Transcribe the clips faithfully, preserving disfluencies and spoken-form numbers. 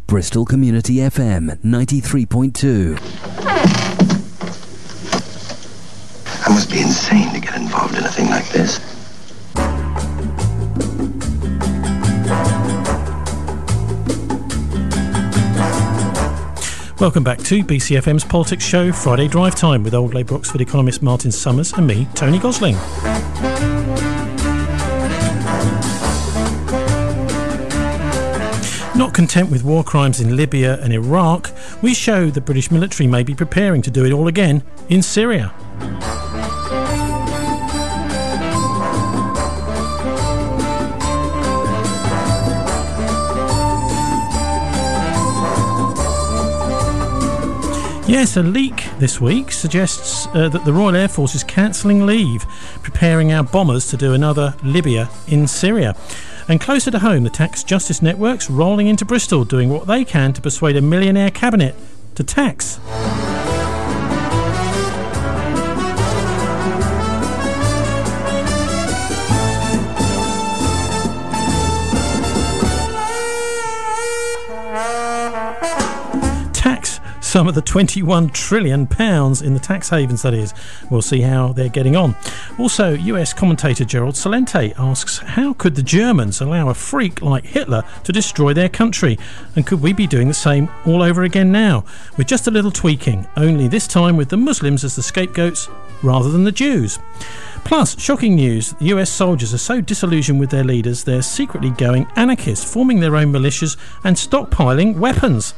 Bristol Community F M ninety-three point two. I must be insane to get involved in a thing like this. Welcome back to B C F M's Politics Show, Friday Drive Time, with old Labour Oxford economist Martin Summers and me, Tony Gosling. Not content with war crimes in Libya and Iraq, we show the British military may be preparing to do it all again in Syria. Yes, a leak this week suggests uh, that the Royal Air Force is cancelling leave, preparing our bombers to do another Libya in Syria. And closer to home, the Tax Justice Network's rolling into Bristol, doing what they can to persuade a millionaire cabinet to tax. Tax some of the twenty-one trillion pounds in the tax havens, that is. We'll see how they're getting on. Also, U S commentator Gerald Celente asks, how could the Germans allow a freak like Hitler to destroy their country? And could we be doing the same all over again now? With just a little tweaking, only this time with the Muslims as the scapegoats rather than the Jews. Plus, shocking news, the U S soldiers are so disillusioned with their leaders, they're secretly going anarchist, forming their own militias and stockpiling weapons.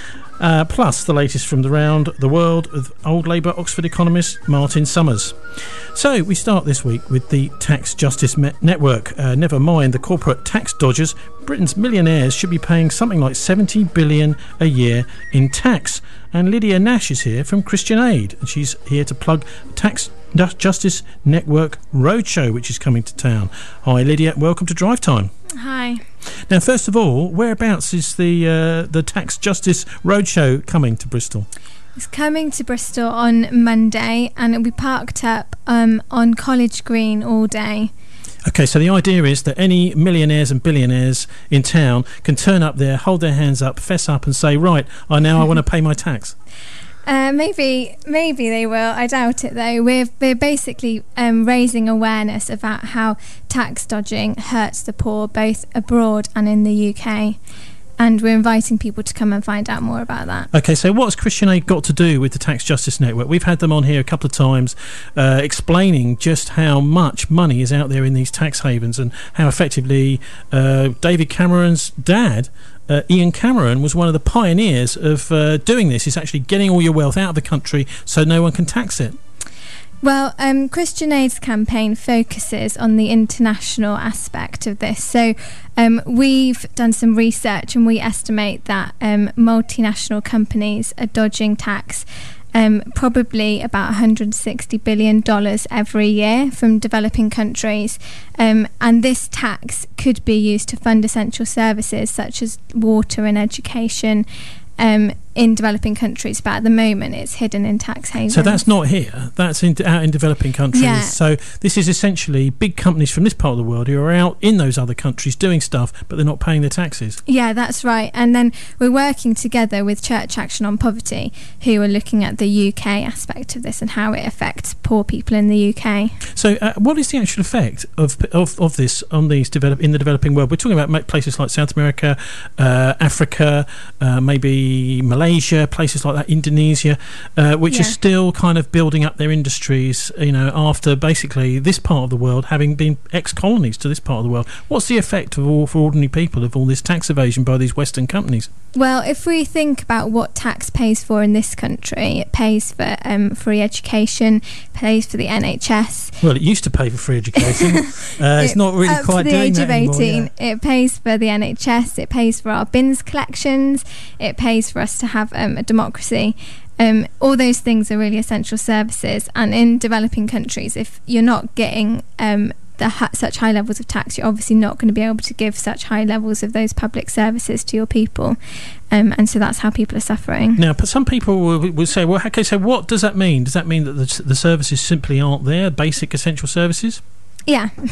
Uh, plus, the latest from the round the world with old Labour Oxford economist Martin Summers. So, we start this week with the Tax Justice Me- Network. Uh, never mind the corporate tax dodgers, Britain's millionaires should be paying something like seventy billion pounds a year in tax. And Lydia Nash is here from Christian Aid, and she's here to plug Tax Justice Network Roadshow, which is coming to town. Hi, Lydia. Welcome to Drive Time. Hi. Now, first of all, whereabouts is the uh, the Tax Justice Roadshow coming to Bristol? It's coming to Bristol on Monday, and it'll be parked up um, on College Green all day. Okay, so the idea is that any millionaires and billionaires in town can turn up there, hold their hands up, fess up and say, right, I now I want to pay my tax. Uh, maybe maybe they will. I doubt it, though. We're, we're basically um, raising awareness about how tax dodging hurts the poor, both abroad and in the U K. And we're inviting people to come and find out more about that. Okay, so what's Christian Aid got to do with the Tax Justice Network? We've had them on here a couple of times uh, explaining just how much money is out there in these tax havens and how effectively uh, David Cameron's dad, uh, Ian Cameron, was one of the pioneers of uh, doing this. It's actually getting all your wealth out of the country so no one can tax it. Well, um, Christian Aid's campaign focuses on the international aspect of this. So um, we've done some research and we estimate that um, multinational companies are dodging tax um, probably about one hundred sixty billion dollars every year from developing countries. Um, and this tax could be used to fund essential services such as water and education Um, in developing countries, but at the moment it's hidden in tax havens. So that's not here, that's in, out in developing countries. Yeah. So this is essentially big companies from this part of the world who are out in those other countries doing stuff, but they're not paying their taxes. Yeah, that's right. And then we're working together with Church Action on Poverty, who are looking at the U K aspect of this and how it affects poor people in the U K. So uh, what is the actual effect of, of of this on these develop in the developing world? We're talking about places like South America, uh, Africa, uh, maybe Malaysia, places like that, Indonesia, uh, which yeah. are still kind of building up their industries, you know, after basically this part of the world having been ex-colonies to this part of the world. What's the effect of all for ordinary people of all this tax evasion by these Western companies? Well, if we think about what tax pays for in this country, it pays for um, free education, pays for the N H S. Well, it used to pay for free education. uh, it's it, not really up quite to the doing age that of eighteen. anymore, yeah. It pays for the N H S. It pays for our bins collections. It pays for us to have um, a democracy. Um, all those things are really essential services. And in developing countries, if you're not getting um, the ha- such high levels of tax, you're obviously not going to be able to give such high levels of those public services to your people. Um, and so that's how people are suffering. Now, but some people will, will say, well, okay, so what does that mean? Does that mean that the, the services simply aren't there, basic essential services? Yeah.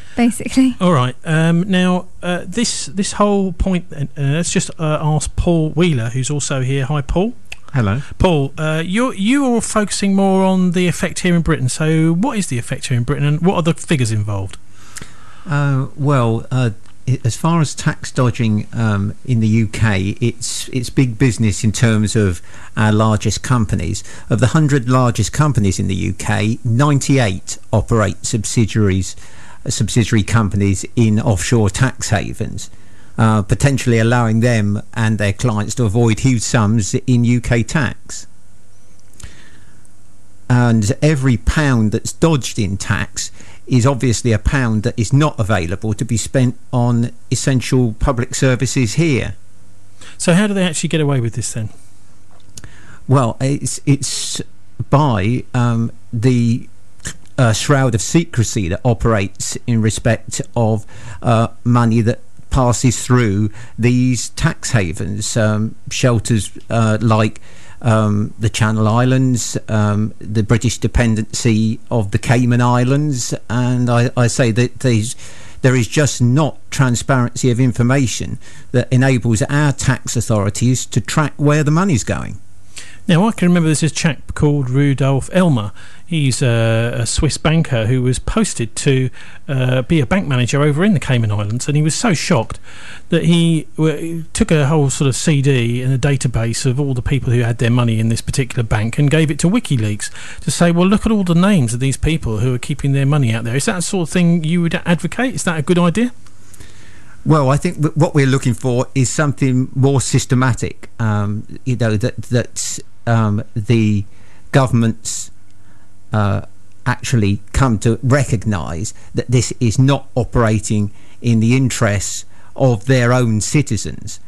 basically. All right. Um, now, uh, this this whole point, uh, let's just uh, ask Paul Wheeler, who's also here. Hi, Paul. Hello. Paul, uh, you're, you're focusing more on the effect here in Britain. So what is the effect here in Britain, and what are the figures involved? Uh, well, uh, it, as far as tax dodging um, in the U K, it's it's big business in terms of our largest companies. Of the one hundred largest companies in the U K, ninety-eight operate subsidiaries, uh, subsidiary companies in offshore tax havens. Uh, potentially allowing them and their clients to avoid huge sums in U K tax. And every pound that's dodged in tax is obviously a pound that is not available to be spent on essential public services here. So how do they actually get away with this then? Well, it's, it's by um, the uh, shroud of secrecy that operates in respect of uh, money that passes through these tax havens, um, shelters uh, like um, the Channel Islands, um, the British dependency of the Cayman Islands, and I, I say that these, there is just not transparency of information that enables our tax authorities to track where the money's going. Now, I can remember there's this chap called Rudolf Elmer. He's a, a Swiss banker who was posted to uh, be a bank manager over in the Cayman Islands, and he was so shocked that he w- took a whole sort of C D and a database of all the people who had their money in this particular bank and gave it to WikiLeaks to say, well, look at all the names of these people who are keeping their money out there. Is that the sort of thing you would advocate? Is that a good idea? Well, I think w- what we're looking for is something more systematic. Um, you know, that that um, the governments uh, actually come to recognise that this is not operating in the interests of their own citizens,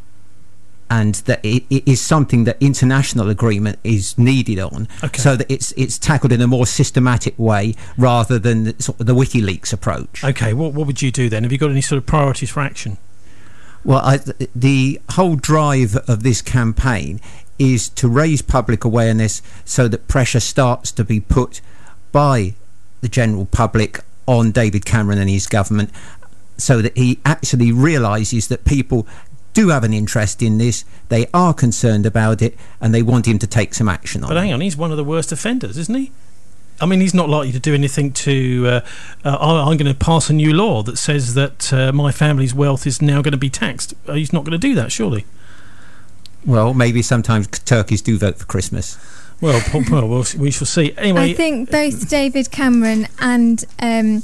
and that it, it is something that international agreement is needed on, okay. so that it's it's tackled in a more systematic way rather than the, sort of the WikiLeaks approach. Okay, what what would you do then? Have you got any sort of priorities for action? Well, I, the whole drive of this campaign is to raise public awareness so that pressure starts to be put by the general public on David Cameron and his government, so that he actually realises that people do have an interest in this, they are concerned about it, and they want him to take some action on it. But hang on, he's one of the worst offenders, isn't he? I mean, he's not likely to do anything to... Uh, uh, I'm going to pass a new law that says that uh, my family's wealth is now going to be taxed. Uh, he's not going to do that, surely. Well, maybe sometimes turkeys do vote for Christmas. Well, well, well we shall see. Anyway, I think both David Cameron and um,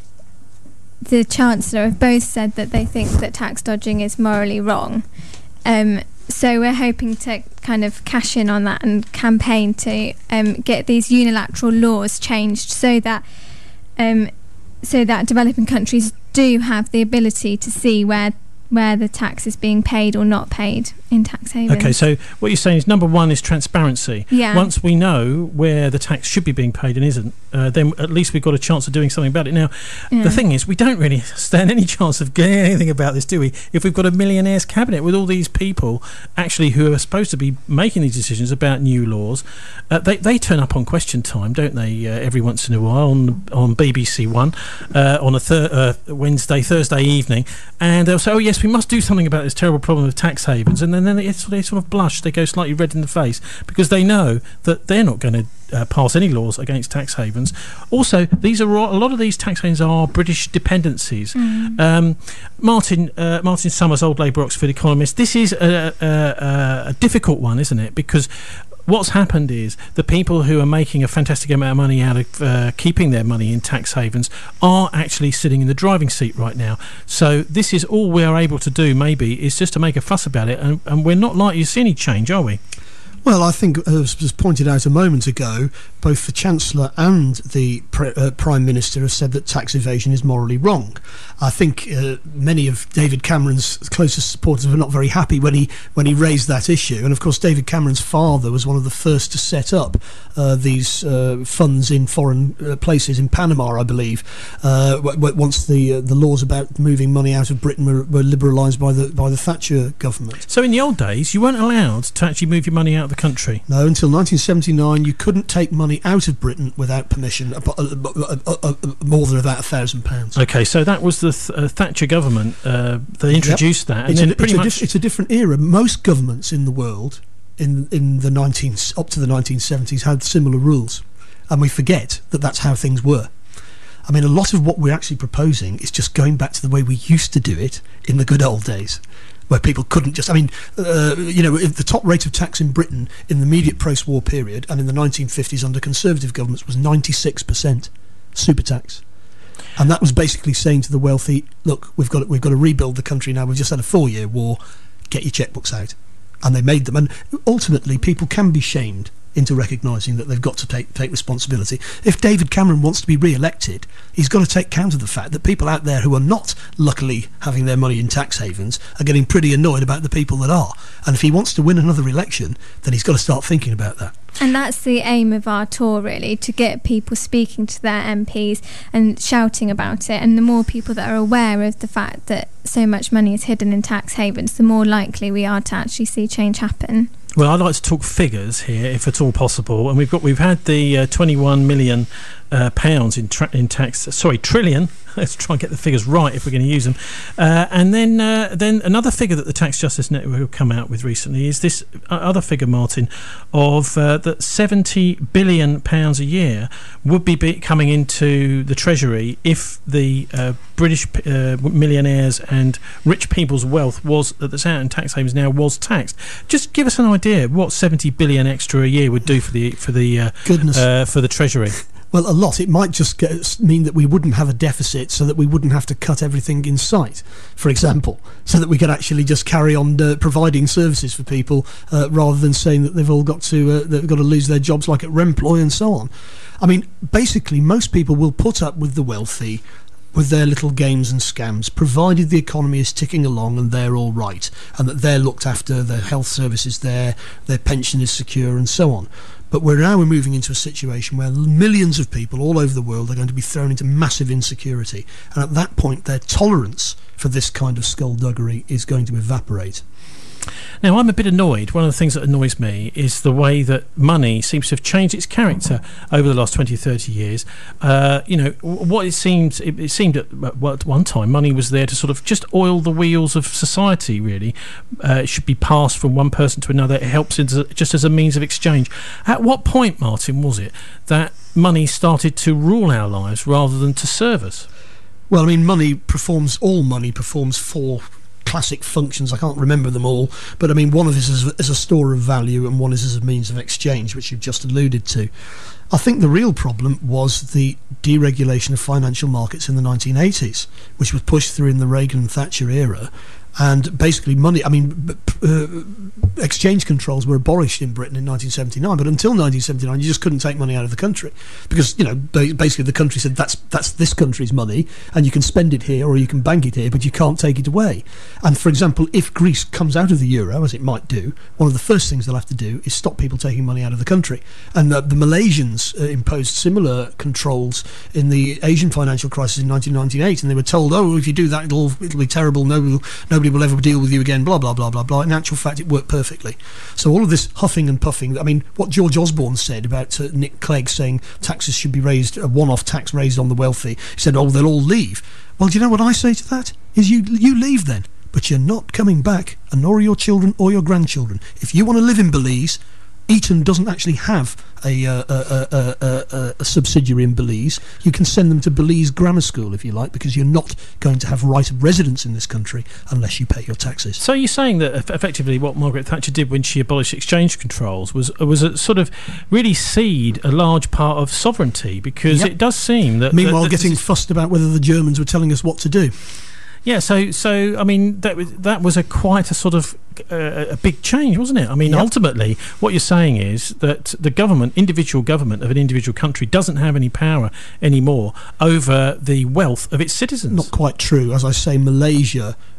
the Chancellor have both said that they think that tax dodging is morally wrong. Um, so we're hoping to kind of cash in on that and campaign to um, get these unilateral laws changed so that um, so that developing countries do have the ability to see where where the tax is being paid or not paid in tax havens. Okay, so what you're saying is number one is transparency. Yeah. Once we know where the tax should be being paid and isn't, uh, then at least we've got a chance of doing something about it. Now, Yeah. the thing is, we don't really stand any chance of getting anything about this, do we? If we've got a millionaire's cabinet with all these people actually who are supposed to be making these decisions about new laws, uh, they they turn up on Question Time, don't they? Uh, every once in a while on on B B C One uh, on a thir- uh, Wednesday, Thursday evening, and they'll say, "Oh yes, we must do something about this terrible problem of tax havens," and then, then they, they sort of blush, they go slightly red in the face because they know that they're not going to uh, pass any laws against tax havens. Also, these are all, a lot of these tax havens are British dependencies. Mm. Um, Martin uh, Martin Summers, Old Labour Oxford economist. This is a, a, a difficult one, isn't it? Because what's happened is the people who are making a fantastic amount of money out of uh, keeping their money in tax havens are actually sitting in the driving seat right now. So this is all we are able to do, maybe, is just to make a fuss about it, and, and we're not likely to see any change, are we? Well, I think, as was pointed out a moment ago, both the Chancellor and the pre- uh, Prime Minister have said that tax evasion is morally wrong. I think uh, many of David Cameron's closest supporters were not very happy when he when he raised that issue. And of course, David Cameron's father was one of the first to set up uh, these uh, funds in foreign uh, places, in Panama, I believe, uh, w- w- once the uh, the laws about moving money out of Britain were, were liberalised by the by the Thatcher government. So in the old days, you weren't allowed to actually move your money out of the the country? No, until nineteen seventy-nine, you couldn't take money out of Britain without permission, uh, uh, uh, uh, uh, more than about a thousand pounds. Okay, so that was the th- uh, Thatcher government. Uh, they introduced yep. that, and it's then a, pretty it's much a dif- it's a different era. Most governments in the world, in in the nineteen up to the nineteen seventies, had similar rules, and we forget that that's how things were. I mean, a lot of what we're actually proposing is just going back to the way we used to do it in the good old days, where people couldn't just, I mean, uh, you know, the top rate of tax in Britain in the immediate post-war period and in the nineteen fifties under Conservative governments was ninety-six percent super tax. And that was basically saying to the wealthy, look, we've got, we've got to rebuild the country now, we've just had a four-year war, get your checkbooks out. And they made them. And ultimately, people can be shamed into recognising that they've got to take take responsibility. If David Cameron wants to be re-elected, he's got to take count of the fact that people out there who are not luckily having their money in tax havens are getting pretty annoyed about the people that are. And if he wants to win another election, then he's got to start thinking about that. And that's the aim of our tour, really, to get people speaking to their M Ps and shouting about it. And the more people that are aware of the fact that so much money is hidden in tax havens, the more likely we are to actually see change happen. Well, I'd like to talk figures here, if at all possible. And we've got we've had the uh, twenty-one million uh, pounds in tra- in tax. Sorry, trillion. Let's try and get the figures right if we're going to use them. Uh, and then uh, then another figure that the Tax Justice Network have come out with recently is this other figure, Martin, of uh, that seventy billion pounds a year would be, be coming into the Treasury if the uh, British uh, millionaires and rich people's wealth was that's out in tax havens now was taxed. Just give us an idea what seventy billion extra a year would do for the for the uh, goodness uh, for the Treasury. Well, a lot. It might just get, mean that we wouldn't have a deficit, so that we wouldn't have to cut everything in sight, for example, so that we could actually just carry on uh, providing services for people uh, rather than saying that they've all got to uh, they've got to lose their jobs like at Remploy and so on. I mean, basically, most people will put up with the wealthy with their little games and scams, provided the economy is ticking along and they're all right, and that they're looked after, their health service is there, their pension is secure, and so on. But we're now we're moving into a situation where millions of people all over the world are going to be thrown into massive insecurity, and at that point their tolerance for this kind of skullduggery is going to evaporate. Now, I'm a bit annoyed. One of the things that annoys me is the way that money seems to have changed its character over the last twenty, thirty years. Uh, you know, what it seems, it, it seemed at, well, at one time, money was there to sort of just oil the wheels of society, really. Uh, it should be passed from one person to another. It helps as a, just as a means of exchange. At what point, Martin, was it that money started to rule our lives rather than to serve us? Well, I mean, money performs, all money performs four classic functions. I can't remember them all, but I mean, one of this is as a store of value and one is as a means of exchange, which you've just alluded to. I think the real problem was the deregulation of financial markets in the nineteen eighties, which was pushed through in the Reagan and Thatcher era. And basically money, I mean, uh, exchange controls were abolished in Britain in nineteen seventy-nine, but until nineteen seventy-nine you just couldn't take money out of the country because, you know, basically the country said that's that's this country's money and you can spend it here or you can bank it here, but you can't take it away. And for example, if Greece comes out of the euro, as it might do, one of the first things they'll have to do is stop people taking money out of the country. And uh, the Malaysians uh, imposed similar controls in the Asian financial crisis in nineteen ninety-eight, and they were told, oh, if you do that it'll, it'll be terrible, nobody, nobody will ever deal with you again, blah blah blah blah blah. In actual fact, it worked perfectly. So all of this huffing and puffing, I mean, what George Osborne said about uh, Nick Clegg saying taxes should be raised, a one-off tax raised on the wealthy, he said, oh, they'll all leave. Well, do you know what I say to that? Is you you leave then, but you're not coming back, and nor are your children or your grandchildren. If you want to live in Belize, Eton doesn't actually have a, uh, a, a, a, a subsidiary in Belize. You can send them to Belize Grammar School if you like, because you're not going to have right of residence in this country unless you pay your taxes. So you're saying that effectively what Margaret Thatcher did when she abolished exchange controls was was a sort of really cede a large part of sovereignty, because yep. it does seem that... Meanwhile that, that getting fussed about whether the Germans were telling us what to do. Yeah, so so I mean that was that was a quite a sort of uh, a big change, wasn't it? I mean, yep. ultimately, what you're saying is that the government, individual government of an individual country, doesn't have any power anymore over the wealth of its citizens. Not quite true, as I say. Malaysia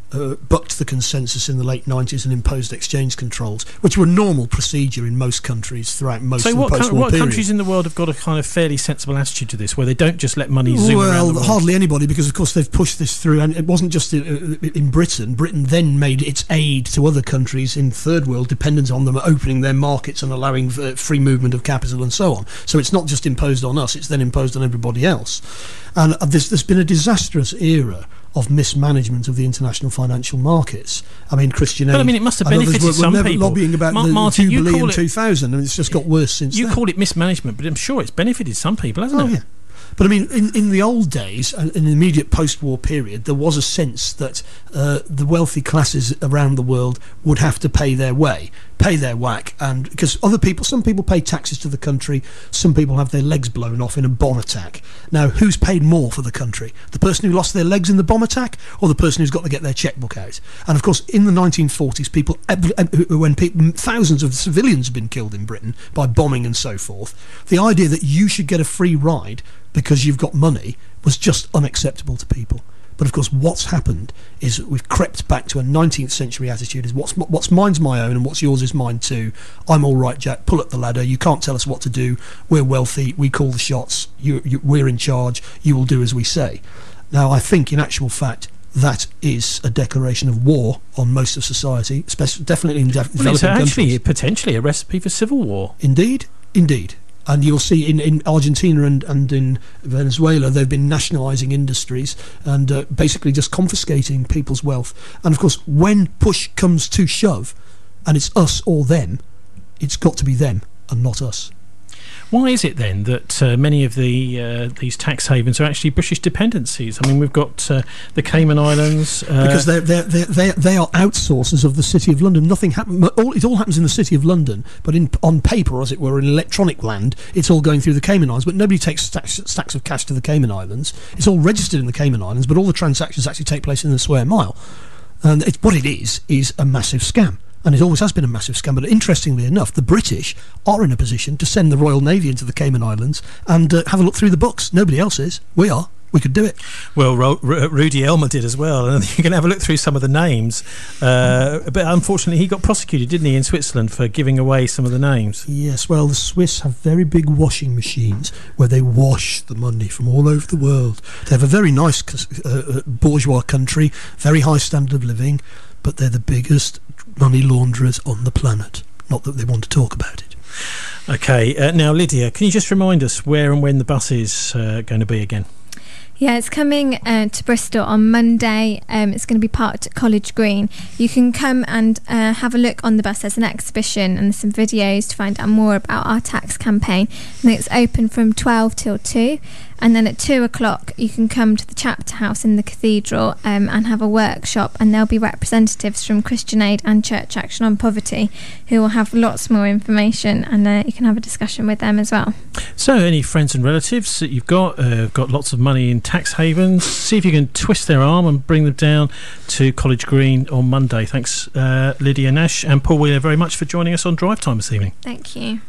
uh, bucked the consensus in the late nineties and imposed exchange controls, which were normal procedure in most countries throughout most so of the what, post-war co- what period. countries in the world have got a kind of fairly sensible attitude to this, where they don't just let money zoom well, around the world? hardly anybody, because of course they've pushed this through, and it wasn't just in, in Britain. Britain then made its aid to other countries in third world dependent on them opening their markets and allowing uh, free movement of capital and so on. So it's not just imposed on us, it's then imposed on everybody else. And uh, there's, there's been a disastrous era of mismanagement of the international financial markets. I mean, Christian Aid... But I mean, it must have benefited were, some were never people. lobbying about Ma- the Martin, you Jubilee call in it- two thousand, and it's just got worse since You then. call it mismanagement, but I'm sure it's benefited some people, hasn't Oh, it? yeah. But I mean, in, in the old days, and in the immediate post-war period, there was a sense that uh, the wealthy classes around the world would have to pay their way, pay their whack, and because other people, some people pay taxes to the country, some people have their legs blown off in a bomb attack. Now, who's paid more for the country? The person who lost their legs in the bomb attack, or the person who's got to get their checkbook out? And of course, in the nineteen forties, people, when people, thousands of civilians have been killed in Britain by bombing and so forth, the idea that you should get a free ride because you've got money was just unacceptable to people. But of course, what's happened is that we've crept back to a nineteenth century attitude: is what's what's mine's my own and what's yours is mine too. I'm all right, Jack. Pull up the ladder. You can't tell us what to do. We're wealthy. We call the shots. You, you, we're in charge. You will do as we say. Now, I think, in actual fact, that is a declaration of war on most of society, especially definitely in de- Well, developing it's actually countries. potentially a recipe for civil war. Indeed, indeed. And you'll see in, in Argentina and, and in Venezuela, they've been nationalising industries and uh, basically just confiscating people's wealth. And of course, when push comes to shove, and it's us or them, it's got to be them and not us. Why is it then that uh, many of the uh, these tax havens are actually British dependencies? I mean, we've got uh, the Cayman Islands. Uh, Because they're, they're, they're, they're, they are outsourcers of the City of London. Nothing happen, all, it all happens in the City of London, but in on paper, as it were, in electronic land, it's all going through the Cayman Islands. But nobody takes stacks, stacks of cash to the Cayman Islands. It's all registered in the Cayman Islands, but all the transactions actually take place in the Square Mile. And it's, what it is, is a massive scam. And it always has been a massive scam. But interestingly enough, the British are in a position to send the Royal Navy into the Cayman Islands and uh, have a look through the books. Nobody else is. We are. We could do it. Well, Ro- R- Rudy Elmer did as well, and you can have a look through some of the names. Uh, but unfortunately, he got prosecuted, didn't he, in Switzerland for giving away some of the names? Yes, well, the Swiss have very big washing machines where they wash the money from all over the world. They have a very nice uh, bourgeois country, very high standard of living, but they're the biggest money launderers on the planet. Not that they want to talk about it. Okay, uh, now Lydia, can you just remind us where and when the bus is uh, going to be again? Yeah, it's coming uh, to Bristol on Monday. Um, it's going to be parked at College Green. You can come and uh, have a look on the bus. There's an exhibition and some videos to find out more about our tax campaign. And it's open from twelve till two. And then at two o'clock, you can come to the Chapter House in the Cathedral um, and have a workshop. And there'll be representatives from Christian Aid and Church Action on Poverty who will have lots more information, and uh, you can have a discussion with them as well. So, any friends and relatives that you've got, uh, got lots of money in tax havens, see if you can twist their arm and bring them down to College Green on Monday. Thanks, uh, Lydia Nash and Paul Wheeler, very much for joining us on Drive Time this evening. Thank you.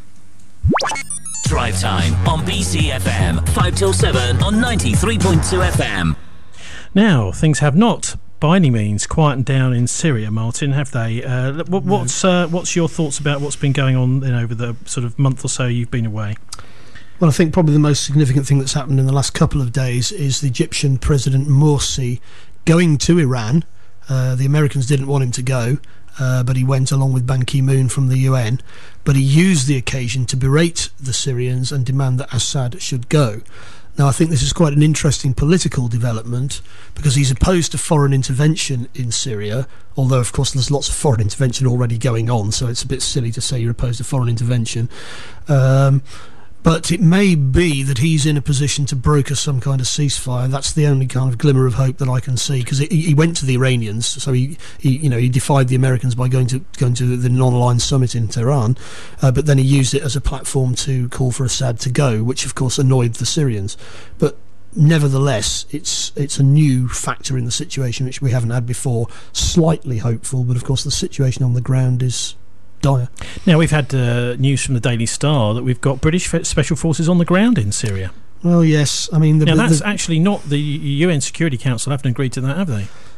Drive Time on B C F M, five till seven on ninety-three point two F M. Now, things have not by any means quietened down in Syria, Martin, have they? Uh, what, what's uh, what's your thoughts about what's been going on you know, over the sort of month or so you've been away? Well, I think probably the most significant thing that's happened in the last couple of days is the Egyptian President Morsi going to Iran. Uh, the Americans didn't want him to go, uh, but he went along with Ban Ki-moon from the U N. But he used the occasion to berate the Syrians and demand that Assad should go. Now, I think this is quite an interesting political development because he's opposed to foreign intervention in Syria, although, of course, there's lots of foreign intervention already going on, so it's a bit silly to say you're opposed to foreign intervention. Um, but it may be that he's in a position to broker some kind of ceasefire. That's the only kind of glimmer of hope that I can see, because he, he went to the Iranians, so he, he, you know, he defied the Americans by going to going to the non-aligned summit in Tehran, uh, but then he used it as a platform to call for Assad to go, which of course annoyed the Syrians. But nevertheless, it's it's a new factor in the situation which we haven't had before. Slightly hopeful, but of course the situation on the ground is dire. Now, we've had uh, news from the Daily Star that we've got British Special Forces on the ground in Syria. Well, yes. I mean, the, now, that's the, actually not the U N Security Council haven't agreed to that, have they?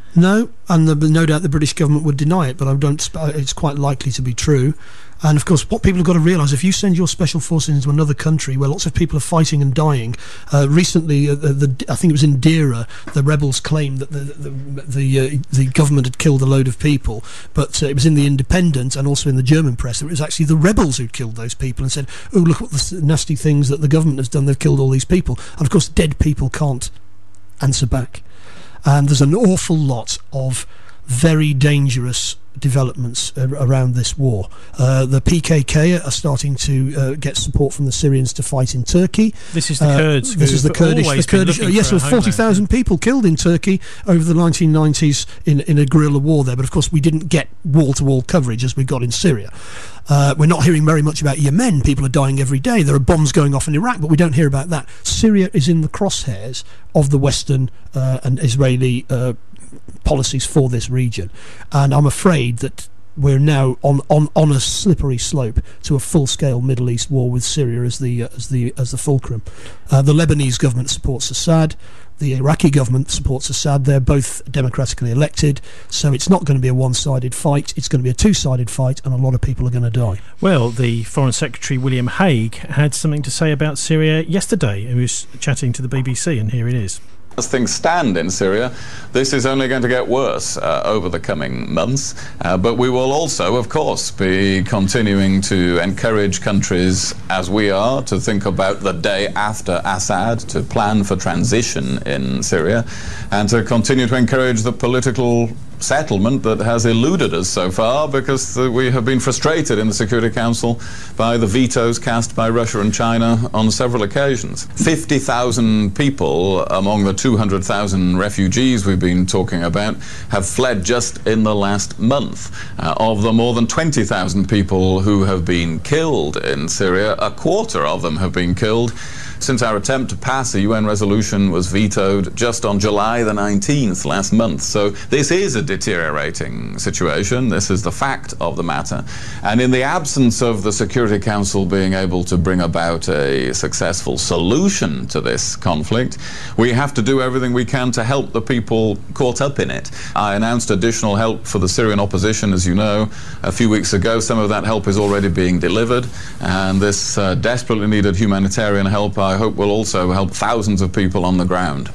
No, and the, no doubt the British government would deny it, but I don't. It's quite likely to be true. And of course, what people have got to realise, if you send your special forces into another country where lots of people are fighting and dying, uh, recently, uh, the, the, I think it was in Dera, the rebels claimed that the the the, uh, the government had killed a load of people, but uh, it was in the Independent and also in the German press. It was actually the rebels who'd killed those people and said, "Oh, look what the nasty things that the government has done. They've killed all these people." And of course, dead people can't answer back. And there's an awful lot of very dangerous developments uh, around this war. Uh, the P K K are starting to uh, get support from the Syrians to fight in Turkey. This is the uh, Kurds. This is the Kurdish. The Kurdish. Uh, yes, there were forty thousand people killed in Turkey over the nineteen nineties in in a guerrilla war there. But of course, we didn't get wall-to-wall coverage as we got in Syria. Uh, we're not hearing very much about Yemen. People are dying every day. There are bombs going off in Iraq, but we don't hear about that. Syria is in the crosshairs of the Western uh, and Israeli uh, policies for this region, and I'm afraid that we're now on, on, on a slippery slope to a full-scale Middle East war with Syria as the uh, as the as the fulcrum. Uh, the Lebanese government supports Assad. The Iraqi government supports Assad. They're both democratically elected, so it's not going to be a one-sided fight. It's going to be a two-sided fight, and a lot of people are going to die. Well, the Foreign Secretary William Hague had something to say about Syria yesterday. He was chatting to the B B C, and here it is. As things stand in Syria, this is only going to get worse uh, over the coming months. Uh, but we will also, of course, be continuing to encourage countries, as we are, to think about the day after Assad, to plan for transition in Syria, and to continue to encourage the political settlement that has eluded us so far, because uh, we have been frustrated in the Security Council by the vetoes cast by Russia and China on several occasions. fifty thousand people among the two hundred thousand refugees we've been talking about have fled just in the last month. Uh, of the more than twenty thousand people who have been killed in Syria, a quarter of them have been killed since our attempt to pass a U N resolution was vetoed just on July the nineteenth last month. So this is a deteriorating situation. This is the fact of the matter. And in the absence of the Security Council being able to bring about a successful solution to this conflict, we have to do everything we can to help the people caught up in it. I announced additional help for the Syrian opposition, as you know, a few weeks ago. Some of that help is already being delivered, and this uh, desperately needed humanitarian help, I hope, will also help thousands of people on the ground.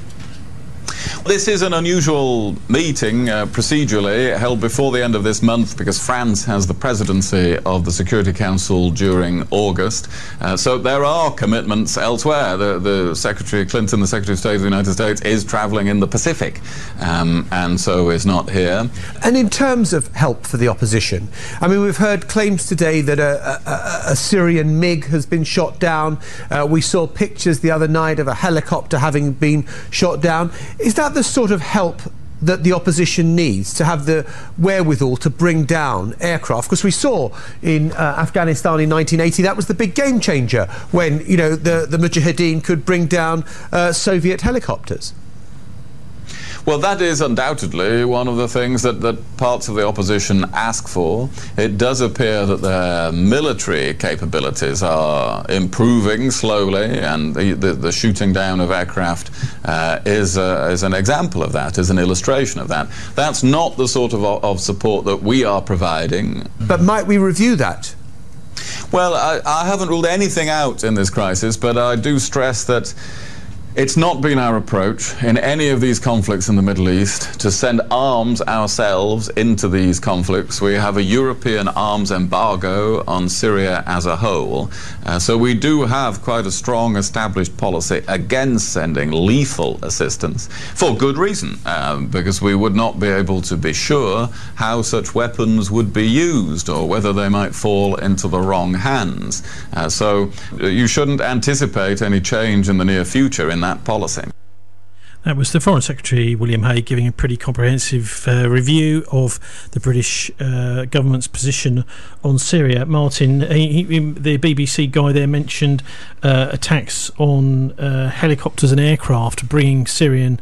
This is an unusual meeting, uh, procedurally, held before the end of this month because France has the presidency of the Security Council during August. Uh, so there are commitments elsewhere. The, the Secretary Clinton, the Secretary of State of the United States, is travelling in the Pacific, um, and so is not here. And in terms of help for the opposition, I mean, we've heard claims today that a, a, a Syrian MiG has been shot down. Uh, we saw pictures the other night of a helicopter having been shot down. Is that the sort of help that the opposition needs, to have the wherewithal to bring down aircraft? Because we saw in uh, Afghanistan in nineteen eighty, that was the big game changer, when, you know, the, the Mujahideen could bring down uh, Soviet helicopters. Well, that is undoubtedly one of the things that, that parts of the opposition ask for. It does appear that their military capabilities are improving slowly, and the, the, the shooting down of aircraft uh, is, uh, is an example of that, is an illustration of that. That's not the sort of, of support that we are providing. But might we review that? Well, I, I haven't ruled anything out in this crisis, but I do stress that it's not been our approach in any of these conflicts in the Middle East to send arms ourselves into these conflicts. We have a European arms embargo on Syria as a whole. Uh, so we do have quite a strong established policy against sending lethal assistance, for good reason, um, because we would not be able to be sure how such weapons would be used or whether they might fall into the wrong hands. Uh, so uh, you shouldn't anticipate any change in the near future in that that policy. That was the Foreign Secretary William Hague giving a pretty comprehensive uh, review of the British uh, government's position on Syria. Martin, he, he, the B B C guy there mentioned uh, attacks on uh, helicopters and aircraft bringing Syrian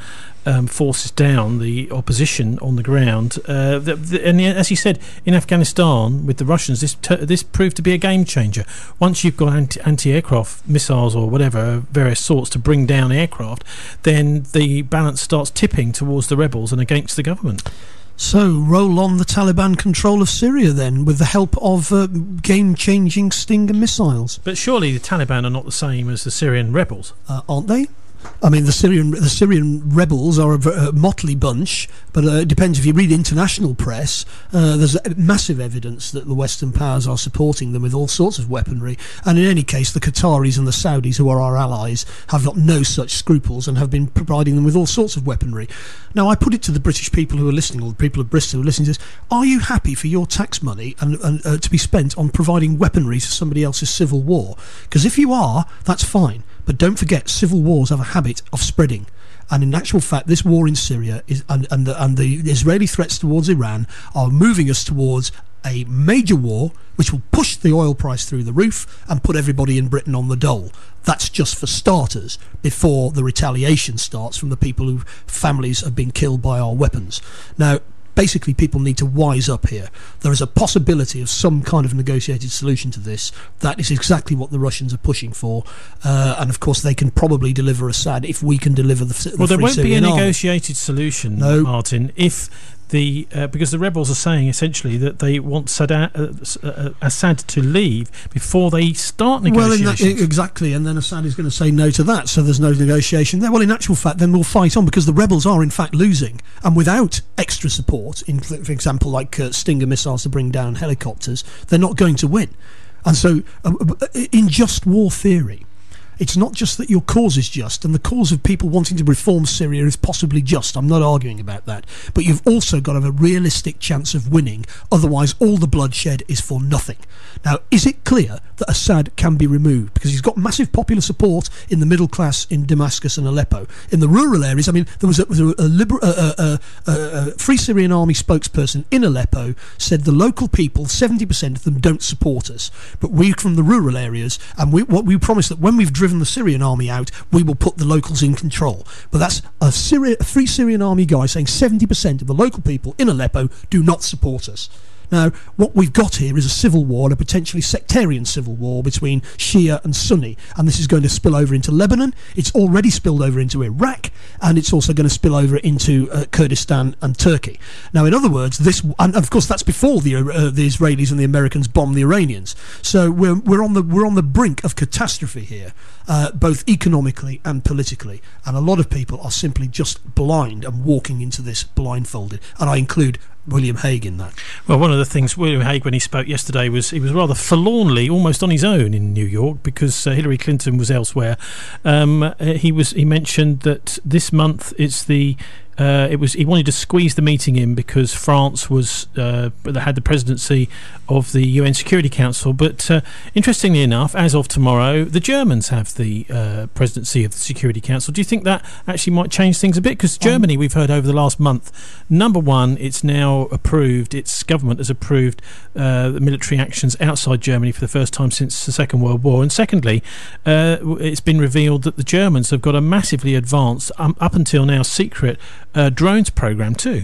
um, forces down the opposition on the ground. Uh, the, the, and as he said, in Afghanistan with the Russians, this t- this proved to be a game changer. Once you've got anti- anti-aircraft missiles or whatever, various sorts to bring down aircraft, then the balance starts tipping towards the rebels and against the government. So, roll on the Taliban control of Syria then, with the help of uh, game-changing Stinger missiles. But surely the Taliban are not the same as the Syrian rebels. Uh, aren't they? I mean, the Syrian the Syrian rebels are a, a motley bunch, but uh, it depends. If you read international press, uh, there's massive evidence that the Western powers are supporting them with all sorts of weaponry. And in any case, the Qataris and the Saudis, who are our allies, have got no such scruples and have been providing them with all sorts of weaponry. Now, I put it to the British people who are listening, or the people of Bristol who are listening to this, are you happy for your tax money and, and uh, to be spent on providing weaponry to somebody else's civil war? Because if you are, that's fine. But don't forget, civil wars have a habit of spreading. And in actual fact, this war in Syria is, and, and, the, and the Israeli threats towards Iran are moving us towards a major war which will push the oil price through the roof and put everybody in Britain on the dole. That's just for starters, before the retaliation starts from the people whose families have been killed by our weapons. Now, basically, people need to wise up here. There is a possibility of some kind of negotiated solution to this. That is exactly what the Russians are pushing for. Uh, and, of course, they can probably deliver Assad if we can deliver the, the Well, there Free won't Syrian be a Army. negotiated solution, No. Martin, if... The, uh, because the rebels are saying essentially that they want Saddam, uh, uh, Assad to leave before they start negotiations. Well, in that, exactly, and then Assad is going to say no to that, so there's no negotiation there. Well, in actual fact, then we'll fight on, because the rebels are in fact losing, and without extra support, in, for example, like uh, Stinger missiles to bring down helicopters, they're not going to win. And so, uh, in just war theory, it's not just that your cause is just, and the cause of people wanting to reform Syria is possibly just. I'm not arguing about that. But you've also got to have a realistic chance of winning. Otherwise, all the bloodshed is for nothing. Now, is it clear that Assad can be removed? Because he's got massive popular support in the middle class in Damascus and Aleppo. In the rural areas, I mean, there was a, there was a, liber- a, a, a, a Free Syrian Army spokesperson in Aleppo said the local people, seventy percent of them, don't support us. But we from the rural areas, and we, what we promised that when we've driven the Syrian army out, we will put the locals in control. But that's a, Syria, a Free Syrian Army guy saying seventy percent of the local people in Aleppo do not support us. Now, what we've got here is a civil war, and a potentially sectarian civil war between Shia and Sunni, and this is going to spill over into Lebanon. It's already spilled over into Iraq, and it's also going to spill over into uh, Kurdistan and Turkey. Now, in other words, this, and of course that's before the uh, the Israelis and the Americans bomb the Iranians. So we're we're on the we're on the brink of catastrophe here, uh, both economically and politically, and a lot of people are simply just blind and walking into this blindfolded, and I include William Hague in that. Well, one of the things William Hague, when he spoke yesterday, was he was rather forlornly, almost on his own in New York, because uh, Hillary Clinton was elsewhere. Um, uh, he was he mentioned that this month it's the Uh, it was he wanted to squeeze the meeting in because France was uh, had the presidency of the U N Security Council. But uh, interestingly enough, as of tomorrow, the Germans have the uh, presidency of the Security Council. Do you think that actually might change things a bit? Because Germany, we've heard over the last month, number one, it's now approved. Its government has approved uh, the military actions outside Germany for the first time since the Second World War. And secondly, uh, it's been revealed that the Germans have got a massively advanced, um, up until now secret, Uh, drones program too.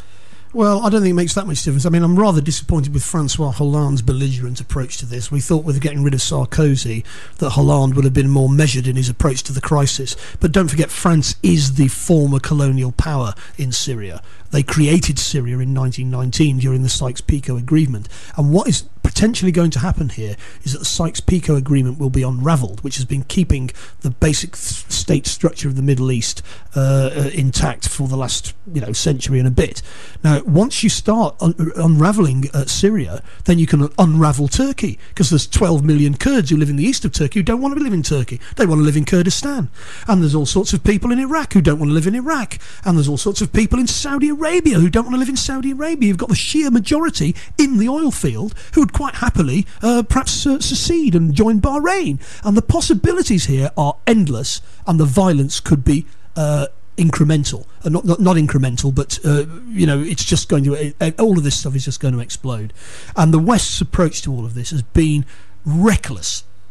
Well, I don't think it makes that much difference. I mean, I'm rather disappointed with Francois Hollande's belligerent approach to this. We thought with getting rid of Sarkozy that Hollande would have been more measured in his approach to the crisis. But don't forget, France is the former colonial power in Syria. They created Syria in nineteen nineteen during the Sykes-Picot Agreement. And what is potentially going to happen here is that the Sykes-Picot Agreement will be unravelled, which has been keeping the basic th- state structure of the Middle East uh, uh, intact for the last, you know, century and a bit. Now, once you start un- unravelling uh, Syria, then you can unravel Turkey, because there's twelve million Kurds who live in the east of Turkey who don't want to live in Turkey. They want to live in Kurdistan. And there's all sorts of people in Iraq who don't want to live in Iraq. And there's all sorts of people in Saudi Arabia who don't want to live in Saudi Arabia. You've got the Shia majority in the oil field who would quite happily uh, perhaps uh, secede and join Bahrain. And the possibilities here are endless, and the violence could be uh, incremental. Uh, not, not not incremental, but uh, you know, it's just going to uh, all of this stuff is just going to explode. And the West's approach to all of this has been reckless.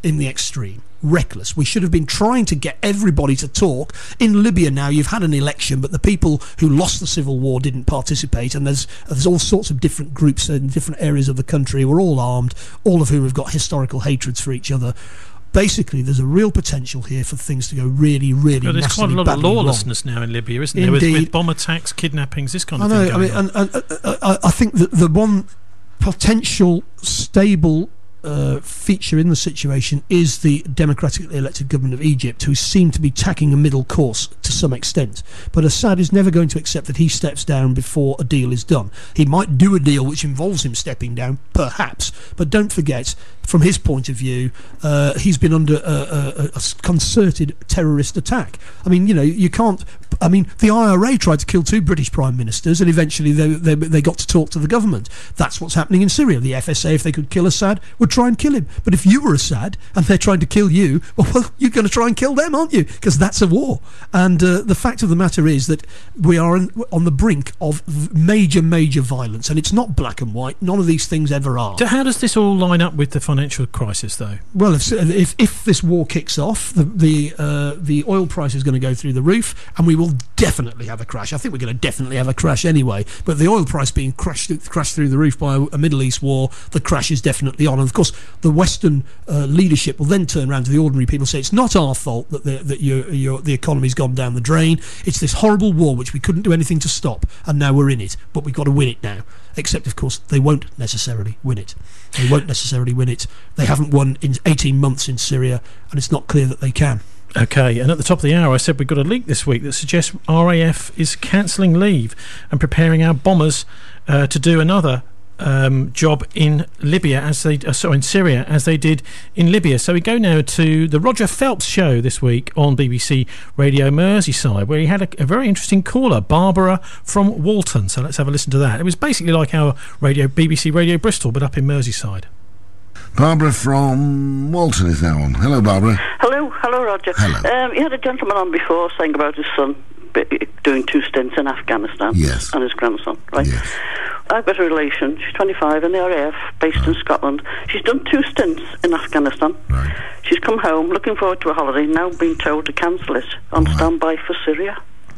in the extreme. Reckless. We should have been trying to get everybody to talk. In Libya now, you've had an election, but the people who lost the civil war didn't participate, and there's there's all sorts of different groups in different areas of the country who are all armed, all of whom have got historical hatreds for each other. Basically, there's a real potential here for things to go really, really. Well, there's quite a lot of lawlessness wrong. now in Libya, isn't there? With, with bomb attacks, kidnappings, this kind of I know, thing. Going I mean, and, and, uh, I, I think that the one potential stable Uh, feature in the situation is the democratically elected government of Egypt, who seem to be tacking a middle course to some extent. But Assad is never going to accept that he steps down before a deal is done. He might do a deal which involves him stepping down, perhaps, but don't forget, from his point of view, uh, he's been under a, a, a concerted terrorist attack. I mean, you know, you can't. I mean, the I R A tried to kill two British prime ministers, and eventually they, they they got to talk to the government. That's what's happening in Syria. The F S A, if they could kill Assad, would try and kill him. But if you were Assad and they're trying to kill you, well, you're going to try and kill them, aren't you? Because that's a war. And uh, the fact of the matter is that we are on, on the brink of major, major violence, and it's not black and white. None of these things ever are. So how does this all line up with the financial crisis, though? Well, if if, if this war kicks off, the the, uh, the oil price is going to go through the roof, and we will definitely have a crash. I think we're going to definitely have a crash anyway. But the oil price being crashed crashed through the roof by a, a Middle East war, the crash is definitely on. And of course, the Western uh, leadership will then turn around to the ordinary people and say, it's not our fault that the, that your, your, the economy's gone down the drain. It's this horrible war which we couldn't do anything to stop, and now we're in it. But we've got to win it now. Except, of course, they won't necessarily win it. They won't necessarily win it. They haven't won in eighteen months in Syria, and it's not clear that they can. OK, and at the top of the hour I said we've got a leak this week that suggests R A F is cancelling leave and preparing our bombers uh, to do another um, job in Libya as they uh, sorry in Syria as they did in Libya. So we go now to the Roger Phelps show this week on B B C Radio Merseyside, where he had a, a very interesting caller, Barbara from Walton. So let's have a listen to that. It was basically like our radio B B C Radio Bristol, but up in Merseyside. Barbara from Walton is now on. Hello, Barbara. Hello, hello, Roger. Hello. Um, you had a gentleman on before saying about his son doing two stints in Afghanistan. Yes. And his grandson, right? Yes. I've got a relation. She's twenty-five in the R A F, based right. in Scotland. She's done two stints in Afghanistan. Right. She's come home, looking forward to a holiday, now being told to cancel it on right. standby for Syria.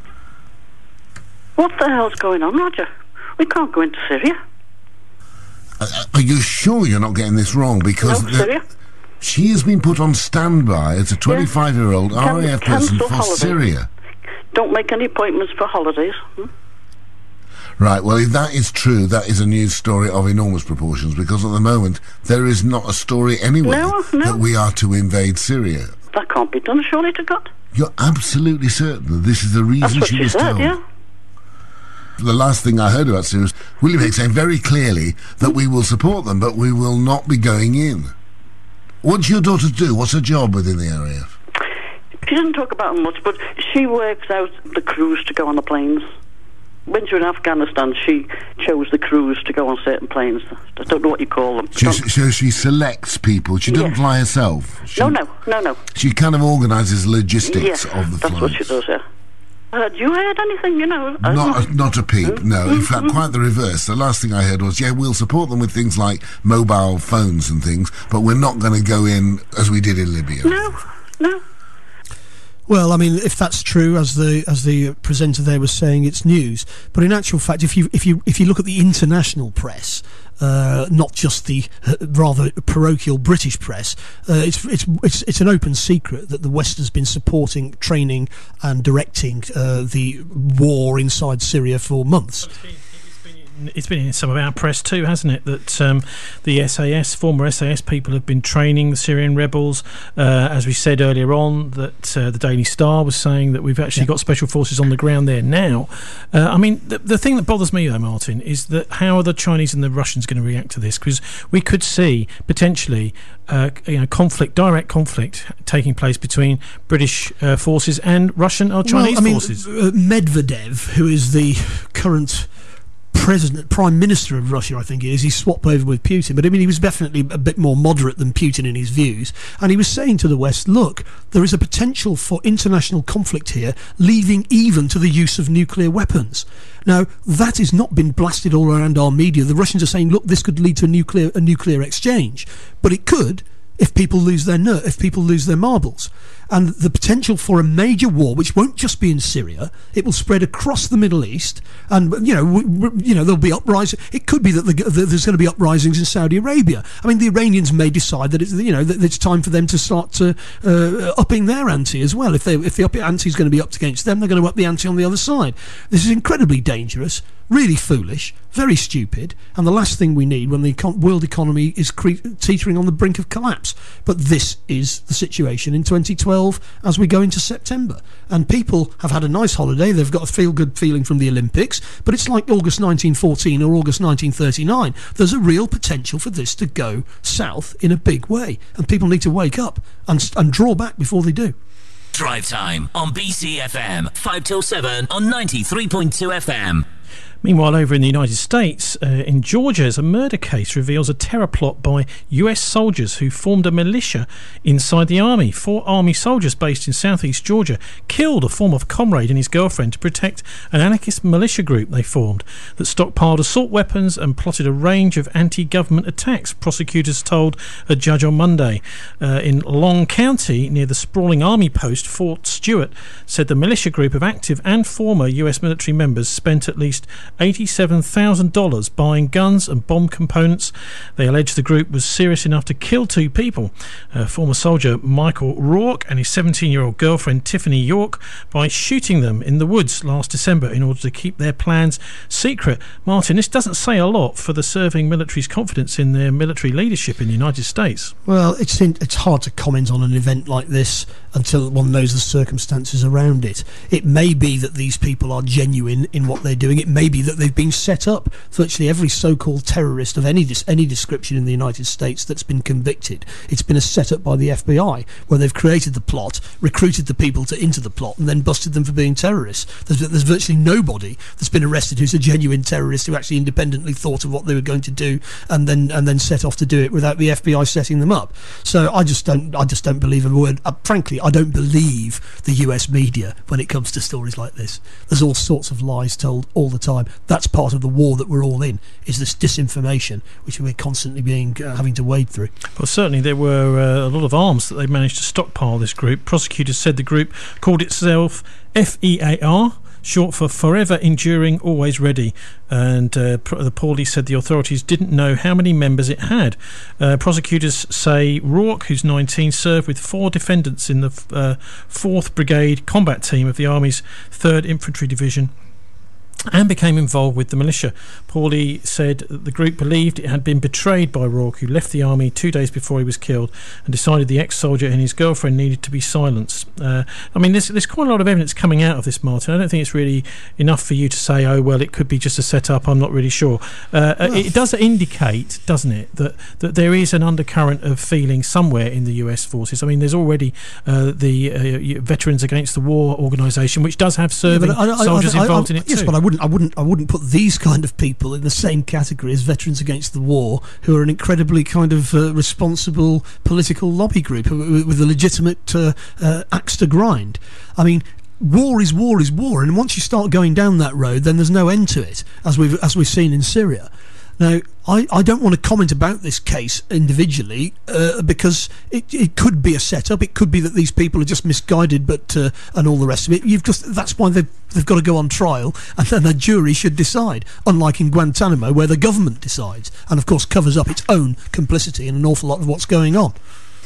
What the hell's going on, Roger? We can't go into Syria. Uh, are you sure you're not getting this wrong? Because no, Syria? She has been put on standby as a twenty-five-year-old yeah. R A F person for holiday. Syria. Don't make any appointments for holidays. Hmm? Right, well, if that is true, that is a news story of enormous proportions, because at the moment there is not a story anywhere no, no. that we are to invade Syria. That can't be done, surely to God. You're absolutely certain that this is the reason That's what she she was said, told? Yeah. The last thing I heard about Syria was William Hague saying very clearly that we will support them, but we will not be going in. What do your daughter do? What's her job within the R A F? She doesn't talk about it much, but she works out the crews to go on the planes. When she was in Afghanistan, she chose the crews to go on certain planes. I don't know what you call them. She, so she selects people. She doesn't yes. fly herself. She, no, no, no, no. She kind of organises logistics yes, of the that's flights. what she does, yeah. Had you heard anything, you know? Not a, not a peep, no. In fact, quite the reverse. The last thing I heard was, yeah, we'll support them with things like mobile phones and things, but we're not going to go in as we did in Libya. No, no. Well, I mean, if that's true, as the as the presenter there was saying, it's news. But in actual fact, if you if you if you look at the international press, uh, not just the uh, rather parochial British press, uh, it's it's it's it's an open secret that the West has been supporting, training, and directing uh, the war inside Syria for months. It's been in some of our press too, hasn't it, that um, the S A S, former S A S people have been training the Syrian rebels. Uh, as we said earlier on, that uh, the Daily Star was saying that we've actually yeah. got special forces on the ground there now. Uh, I mean, the, the thing that bothers me, though, Martin, is that how are the Chinese and the Russians going to react to this? Because we could see, potentially, uh, you know, conflict, direct conflict taking place between British uh, forces and Russian or Chinese well, I mean, forces. Uh, Medvedev, who is the current President, Prime Minister of Russia, I think it is. He swapped over with Putin, but I mean, he was definitely a bit more moderate than Putin in his views. And he was saying to the West, look, there is a potential for international conflict here, leading even to the use of nuclear weapons. Now, that has not been blasted all around our media. The Russians are saying, look, this could lead to a nuclear, a nuclear exchange. But it could, if people lose their ner- if people lose their marbles. And the potential for a major war, which won't just be in Syria, it will spread across the Middle East, and you know, w- w- you know, there'll be uprisings. It could be that the, the, there's going to be uprisings in Saudi Arabia. I mean, the Iranians may decide that it's you know that it's time for them to start to, uh, upping their ante as well. If they if the up- ante is going to be upped against them, they're going to up the ante on the other side. This is incredibly dangerous, really foolish, very stupid, and the last thing we need when the econ- world economy is cre- teetering on the brink of collapse. But this is the situation in twenty twelve as we go into September. And people have had a nice holiday, they've got a feel-good feeling from the Olympics, but it's like August nineteen fourteen or August nineteen thirty-nine. There's a real potential for this to go south in a big way, and people need to wake up and, and draw back before they do. Drive Time on B C F M, five till seven on ninety-three point two F M. Meanwhile, over in the United States, uh, in Georgia, a murder case reveals a terror plot by U S soldiers who formed a militia inside the army. Four army soldiers based in southeast Georgia killed a former comrade and his girlfriend to protect an anarchist militia group they formed that stockpiled assault weapons and plotted a range of anti-government attacks, prosecutors told a judge on Monday. Uh, in Long County, near the sprawling army post, Fort Stewart said the militia group of active and former U S military members spent at least eighty-seven thousand dollars buying guns and bomb components. They allege the group was serious enough to kill two people, uh, former soldier Michael Rourke and his seventeen-year-old girlfriend Tiffany York, by shooting them in the woods last December in order to keep their plans secret. Martin, this doesn't say a lot for the serving military's confidence in their military leadership in the United States. Well, it's it's hard to comment on an event like this until one knows the circumstances around it. It may be that these people are genuine in what they're doing. It may be that they've been set up. Virtually every so-called terrorist of any dis- any description in the United States that's been convicted, it's been a set-up by the F B I, where they've created the plot, recruited the people to into the plot, and then busted them for being terrorists. There's, there's virtually nobody that's been arrested who's a genuine terrorist who actually independently thought of what they were going to do and then and then set off to do it without the F B I setting them up. So I just don't I just don't believe a word. Uh, frankly, I don't believe the U S media when it comes to stories like this. There's all sorts of lies told all the time. That's part of the war that we're all in, is this disinformation which we're constantly being uh, having to wade through. Well, certainly there were uh, a lot of arms that they managed to stockpile, this group. Prosecutors said the group called itself F E A R, short for Forever Enduring, Always Ready, and uh, pr- the police said the authorities didn't know how many members it had. Uh, prosecutors say Rourke, who's nineteen, served with four defendants in the uh, fourth Brigade combat team of the Army's third Infantry Division and became involved with the militia. Pauly said that the group believed it had been betrayed by Rourke, who left the army two days before he was killed, and decided the ex-soldier and his girlfriend needed to be silenced. Uh, I mean, there's, there's quite a lot of evidence coming out of this, Martin. I don't think it's really enough for you to say, oh, well, it could be just a set-up, I'm not really sure. Uh, well, it does indicate, doesn't it, that, that there is an undercurrent of feeling somewhere in the U S forces. I mean, there's already uh, the uh, Veterans Against the War organisation, which does have serving yeah, I, I, soldiers I, I, involved I, I, in it yes, too. But I wouldn't, I wouldn't, I wouldn't put these kind of people in the same category as Veterans Against the War, who are an incredibly kind of uh, responsible political lobby group who, with a legitimate uh, uh, axe to grind. I mean, war is war is war, and once you start going down that road, then there's no end to it, as we've as we've seen in Syria. Now, I, I don't want to comment about this case individually uh, because it, it could be a setup. It could be that these people are just misguided, but uh, and all the rest of it. You've just that's why they've they've got to go on trial, and then a jury should decide. Unlike in Guantanamo, where the government decides, and of course covers up its own complicity in an awful lot of what's going on.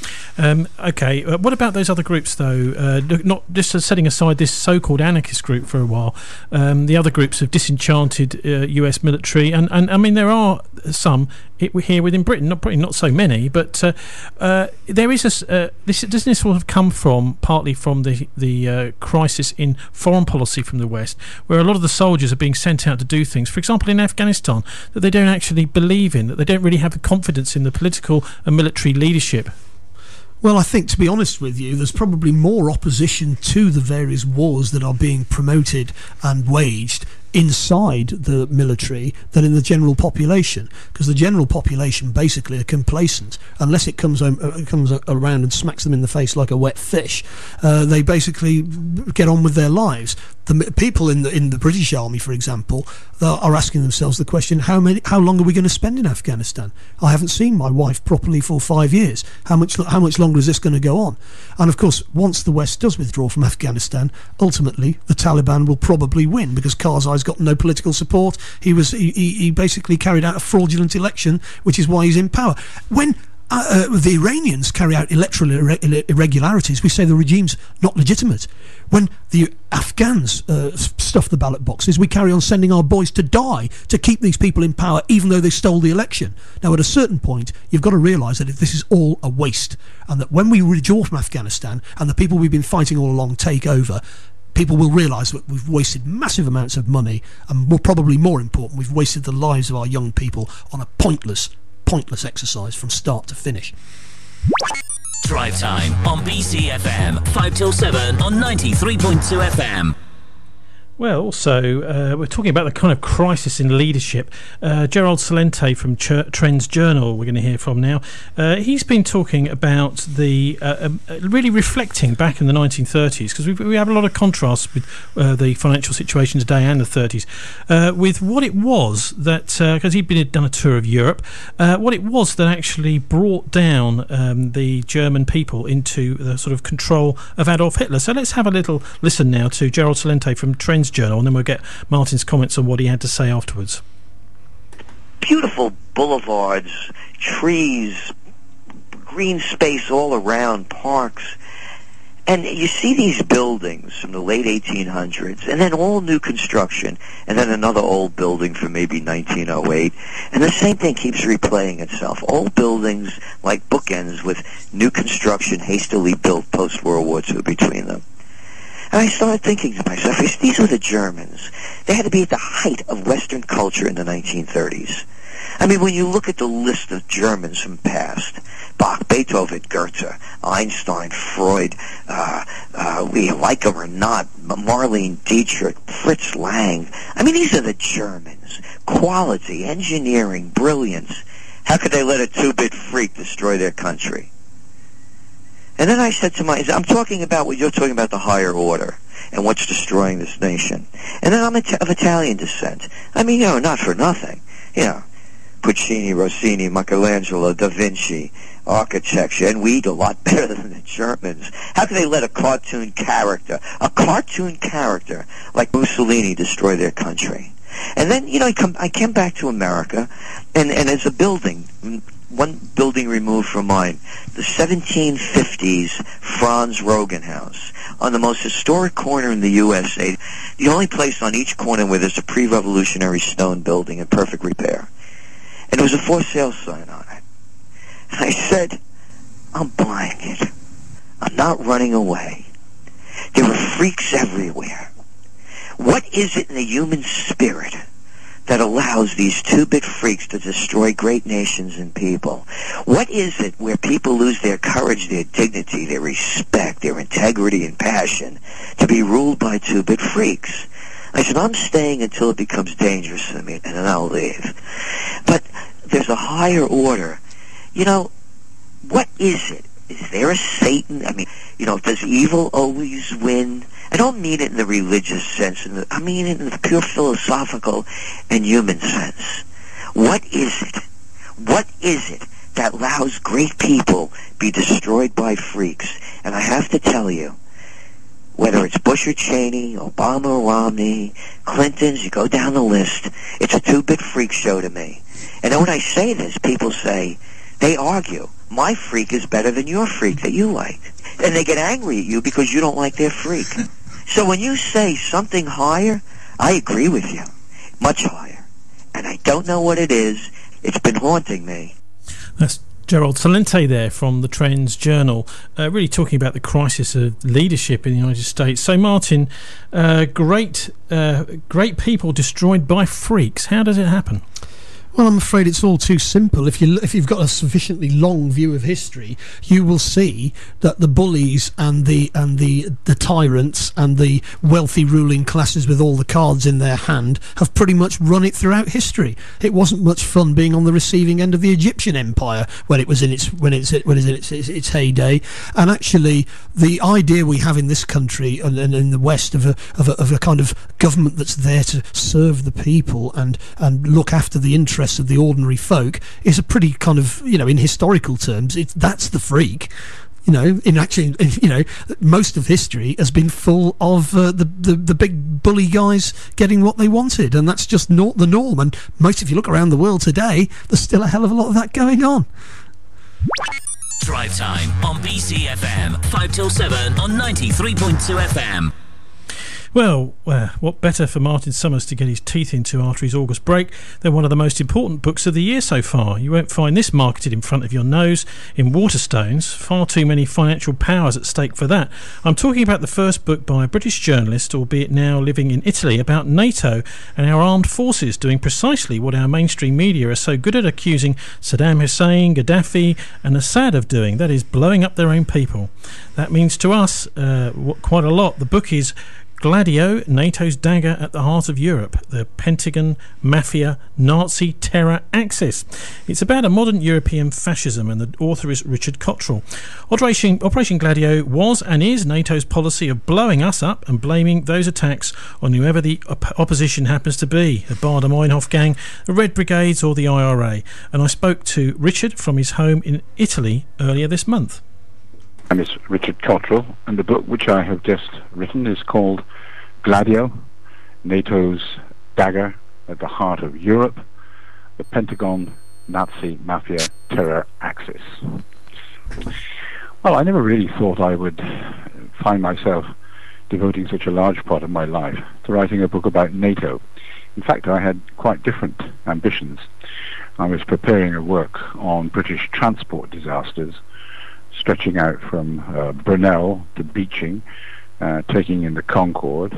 Um, okay, uh, what about those other groups, though? Uh, not just uh, setting aside this so-called anarchist group for a while. Um, the other groups have disenchanted uh, U S military, and, and I mean there are some it, here within Britain. Not probably not so many, but uh, uh, there is a. Uh, this doesn't this sort of come from partly from the the uh, crisis in foreign policy from the West, where a lot of the soldiers are being sent out to do things, for example in Afghanistan, that they don't actually believe in, that they don't really have the confidence in the political and military leadership. Well, I think, to be honest with you, there's probably more opposition to the various wars that are being promoted and waged inside the military than in the general population, because the general population basically are complacent unless it comes um, uh, comes around and smacks them in the face like a wet fish. Uh, they basically get on with their lives. The m- people in the in the British Army, for example, are, are asking themselves the question: how many, how long are we going to spend in Afghanistan? I haven't seen my wife properly for five years. How much how much longer is this going to go on? And of course, once the West does withdraw from Afghanistan, ultimately the Taliban will probably win, because Karzai's got no political support. He was he, he, he basically carried out a fraudulent election, which is why he's in power. When Uh, uh, the Iranians carry out electoral irre- irregularities, we say the regime's not legitimate. When the Afghans uh, stuff the ballot boxes, we carry on sending our boys to die to keep these people in power, even though they stole the election. Now, at a certain point, you've got to realise that this is all a waste, and that when we withdraw from Afghanistan and the people we've been fighting all along take over, people will realise that we've wasted massive amounts of money, and more, probably more important, we've wasted the lives of our young people on a pointless pointless exercise from start to finish. Drive Time on B C F M, five till seven on ninety-three point two F M. Well, also, uh, we're talking about the kind of crisis in leadership. Uh, Gerald Celente from Ch- Trends Journal, we're going to hear from now. Uh, he's been talking about the, uh, um, really reflecting back in the nineteen thirties, because we have a lot of contrasts with uh, the financial situation today and the thirties, uh, with what it was that, because uh, he'd been done a tour of Europe, uh, what it was that actually brought down um, the German people into the sort of control of Adolf Hitler. So let's have a little listen now to Gerald Celente from Trends Journal, and then we'll get Martin's comments on what he had to say afterwards. Beautiful boulevards, trees, green space all around, parks. And you see these buildings from the late eighteen hundreds, and then all new construction, and then another old building from maybe nineteen oh eight, and the same thing keeps replaying itself. Old buildings like bookends with new construction hastily built post-World War Two between them. And I started thinking to myself, these were the Germans. They had to be at the height of Western culture in the nineteen thirties. I mean, when you look at the list of Germans from past, Bach, Beethoven, Goethe, Einstein, Freud, uh, uh, we like them or not, Marlene Dietrich, Fritz Lang. I mean, these are the Germans. Quality, engineering, brilliance. How could they let a two-bit freak destroy their country? And then I said to myself, I'm talking about what you're talking about, the higher order, and what's destroying this nation. And then I'm of Italian descent. I mean, you know, not for nothing. You know, Puccini, Rossini, Michelangelo, Da Vinci, architecture, and we do a lot better than the Germans. How can they let a cartoon character, a cartoon character like Mussolini destroy their country? And then, you know, I, come, I came back to America, and, and there's a building, one building removed from mine, the seventeen fifties Franz Roggen House, on the most historic corner in the U S A, the only place on each corner where there's a pre-revolutionary stone building in perfect repair. And there was a for sale sign on it. And I said, I'm buying it. I'm not running away. There are freaks everywhere. What is it in the human spirit that allows these two-bit freaks to destroy great nations and people? What is it where people lose their courage, their dignity, their respect, their integrity and passion to be ruled by two-bit freaks? I said, I'm staying until it becomes dangerous to me, and then I'll leave. But there's a higher order. You know, what is it? Is there a Satan? I mean, you know, does evil always win? I don't mean it in the religious sense. In the, I mean it in the pure philosophical and human sense. What is it? What is it that allows great people be destroyed by freaks? And I have to tell you, whether it's Bush or Cheney, Obama or Romney, Clinton's, you go down the list, it's a two-bit freak show to me. And then when I say this, people say, they argue, my freak is better than your freak that you like. And they get angry at you because you don't like their freak. So when you say something higher, I agree with you. Much higher. And I don't know what it is. It's been haunting me. That's Gerald Celente there from the Trends Journal, uh, really talking about the crisis of leadership in the United States. So, Martin, uh, great, uh, great people destroyed by freaks. How does it happen? Well, I'm afraid it's all too simple. If you if you've got a sufficiently long view of history, you will see that the bullies and the and the the tyrants and the wealthy ruling classes with all the cards in their hand have pretty much run it throughout history. It wasn't much fun being on the receiving end of the Egyptian Empire when it was in its when it's when it's in its, its, its heyday. And actually, the idea we have in this country and, and in the West of a, of a of a kind of government that's there to serve the people and and look after the interests of the ordinary folk is a pretty kind of, you know, in historical terms, it's that's the freak. You know, in actually, in, you know, most of history has been full of uh, the, the the big bully guys getting what they wanted, and that's just not the norm. And most, if you look around the world today, there's still a hell of a lot of that going on. Drive Time on B C F M, five till seven on ninety-three point two F M. Well, uh, what better for Martin Summers to get his teeth into after his August break than one of the most important books of the year so far. You won't find this marketed in front of your nose in Waterstones. Far too many financial powers at stake for that. I'm talking about the first book by a British journalist, albeit now living in Italy, about NATO and our armed forces doing precisely what our mainstream media are so good at accusing Saddam Hussein, Gaddafi and Assad of doing, that is, blowing up their own people. That means to us uh, quite a lot. The book is Gladio, NATO's dagger at the heart of Europe, the Pentagon, Mafia, Nazi terror axis. It's about a modern European fascism, and the author is Richard Cottrell. Operation, Operation Gladio was and is NATO's policy of blowing us up and blaming those attacks on whoever the op- opposition happens to be, the Baader-Meinhof gang, the Red Brigades or the I R A. And I spoke to Richard from his home in Italy earlier this month. My name is Richard Cottrell, and the book which I have just written is called Gladio, NATO's dagger at the heart of Europe, the Pentagon, Nazi, Mafia, terror axis. Well, I never really thought I would find myself devoting such a large part of my life to writing a book about NATO. In fact, I had quite different ambitions. I was preparing a work on British transport disasters, stretching out from uh, Brunel to Beeching, uh, taking in the Concorde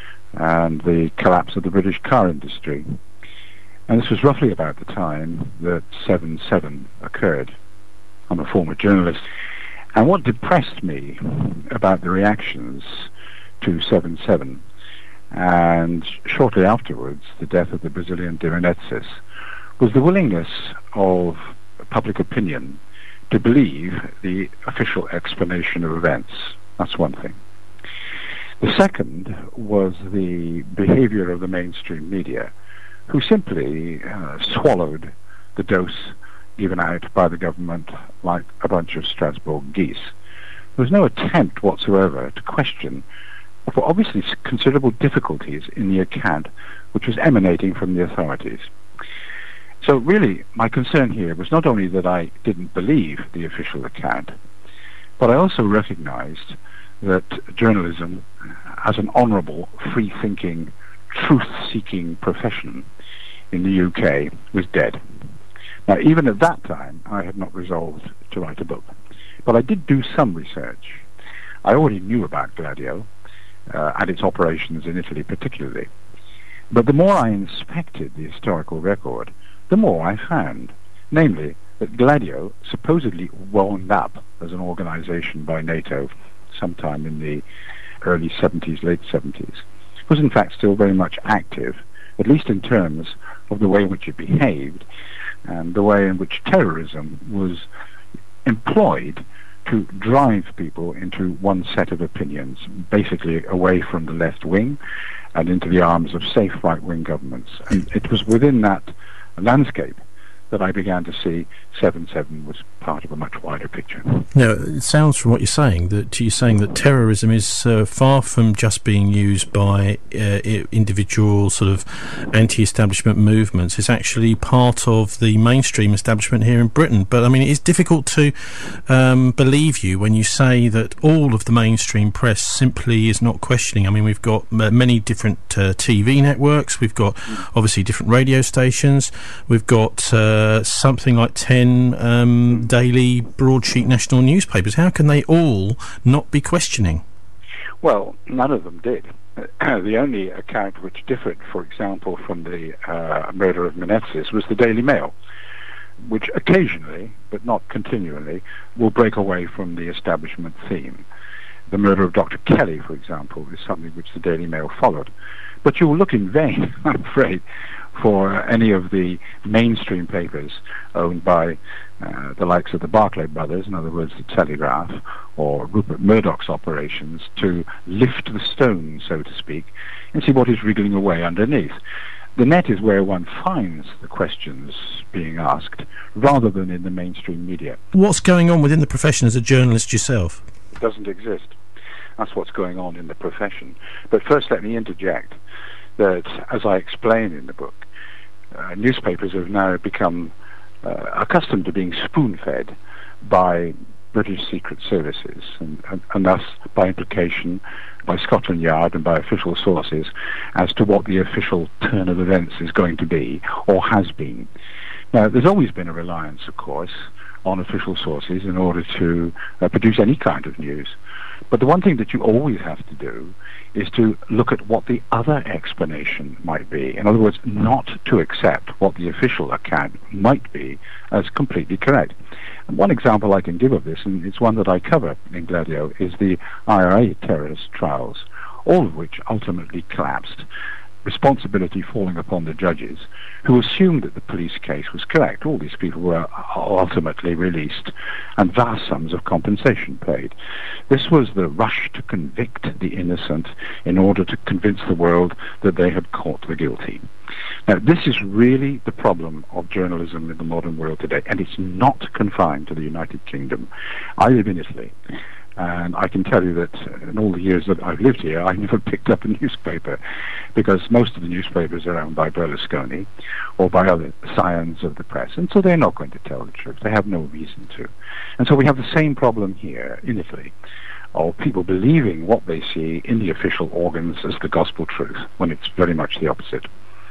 and the collapse of the British car industry. And this was roughly about the time that seven seven occurred. I'm a former journalist. And what depressed me about the reactions to seven seven, and shortly afterwards the death of the Brazilian de Menezes, was the willingness of public opinion to believe the official explanation of events. That's one thing. The second was the behavior of the mainstream media, who simply uh, swallowed the dose given out by the government like a bunch of Strasbourg geese. There was no attempt whatsoever to question, for obviously considerable difficulties in the account which was emanating from the authorities. So really, my concern here was not only that I didn't believe the official account, but I also recognized that journalism, as an honourable, free-thinking, truth-seeking profession in the U K, was dead. Now, even at that time, I had not resolved to write a book. But I did do some research. I already knew about Gladio, uh, and its operations in Italy particularly. But the more I inspected the historical record, the more I found, namely, that Gladio, supposedly wound up as an organization by NATO sometime in the early seventies, late seventies, was in fact still very much active, at least in terms of the way in which it behaved and the way in which terrorism was employed to drive people into one set of opinions, basically away from the left wing and into the arms of safe right-wing governments. And it was within that landscape that I began to see seven seven was part of a much wider picture. Now, it sounds from what you're saying that you're saying that terrorism is uh, far from just being used by uh, individual sort of anti-establishment movements. It's actually part of the mainstream establishment here in Britain. But I mean, it's difficult to um, believe you when you say that all of the mainstream press simply is not questioning. I mean, we've got uh, many different uh, T V networks. We've got obviously different radio stations. We've got uh, something like ten um, daily broadsheet national newspapers. How can they all not be questioning? Well, none of them did. The only account which differed, for example, from the uh, murder of Menezes was the Daily Mail, which occasionally, but not continually, will break away from the establishment theme. The murder of Doctor Kelly, for example, is something which the Daily Mail followed. But you will look in vain, I'm afraid, for any of the mainstream papers owned by uh, the likes of the Barclay brothers, in other words, the Telegraph, or Rupert Murdoch's operations, to lift the stone, so to speak, and see what is wriggling away underneath. The net is where one finds the questions being asked, rather than in the mainstream media. What's going on within the profession as a journalist yourself? It doesn't exist. That's what's going on in the profession. But first, let me interject that, as I explain in the book, uh, newspapers have now become uh, accustomed to being spoon-fed by British Secret Services, and, and, and thus, by implication, by Scotland Yard and by official sources, as to what the official turn of events is going to be, or has been. Now, there's always been a reliance, of course, on official sources in order to uh, produce any kind of news. But the one thing that you always have to do is to look at what the other explanation might be. In other words, not to accept what the official account might be as completely correct. And one example I can give of this, and it's one that I cover in Gladio, is the I R A terrorist trials, all of which ultimately collapsed, responsibility falling upon the judges, who assumed that the police case was correct. All these people were ultimately released and vast sums of compensation paid. This was the rush to convict the innocent in order to convince the world that they had caught the guilty. Now, this is really the problem of journalism in the modern world today, and it's not confined to the United Kingdom. I live in Italy, and I can tell you that in all the years that I've lived here, I never picked up a newspaper, because most of the newspapers are owned by Berlusconi or by other scions of the press, and so they're not going to tell the truth. They have no reason to. And so we have the same problem here in Italy, of people believing what they see in the official organs as the gospel truth, when it's very much the opposite.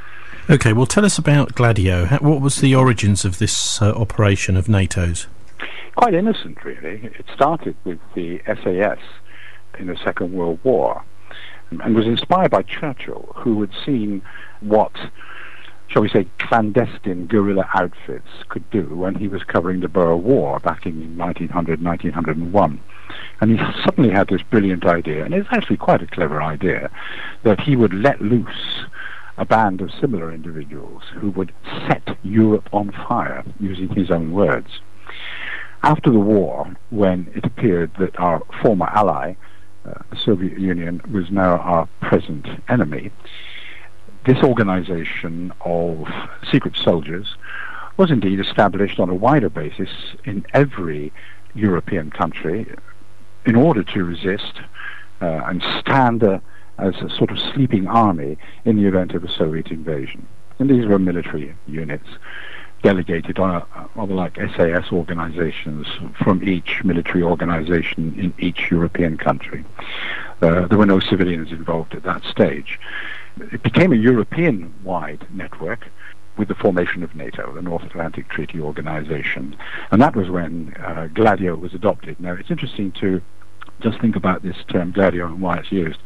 Okay, well, tell us about Gladio. How, what was the origins of this uh, operation of NATO's? Quite innocent, really. It started with the S A S in the Second World War, and was inspired by Churchill, who had seen what, shall we say, clandestine guerrilla outfits could do when he was covering the Boer War back in nineteen hundred, nineteen oh one. And he suddenly had this brilliant idea, and it's actually quite a clever idea, that he would let loose a band of similar individuals who would set Europe on fire, using his own words. After the war, when it appeared that our former ally, uh, the Soviet Union, was now our present enemy, this organization of secret soldiers was indeed established on a wider basis in every European country in order to resist uh, and stand uh, as a sort of sleeping army in the event of a Soviet invasion. And these were military units delegated on a, rather like S A S organizations from each military organization in each European country. Uh, there were no civilians involved at that stage. It became a European-wide network with the formation of NATO, the North Atlantic Treaty Organization, and that was when uh, Gladio was adopted. Now, it's interesting to just think about this term Gladio and why it's used.